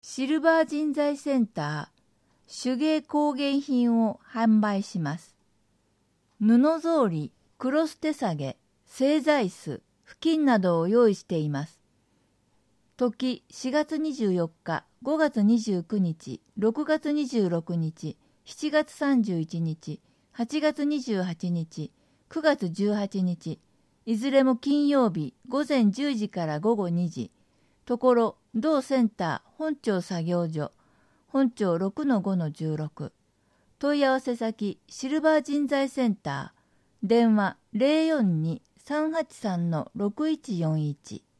シルバー人材センター手芸工芸品を販売します。布草履、クロス手提げ、製材室、布巾などを用意しています。時4月24日、5月29日、6月26日、7月31日、8月28日、9月18日、いずれも金曜日午前10時から午後2時、ところ同センター本庁作業所、本庁 6-5-16、問い合わせ先シルバー人材センター、電話 042-383-6141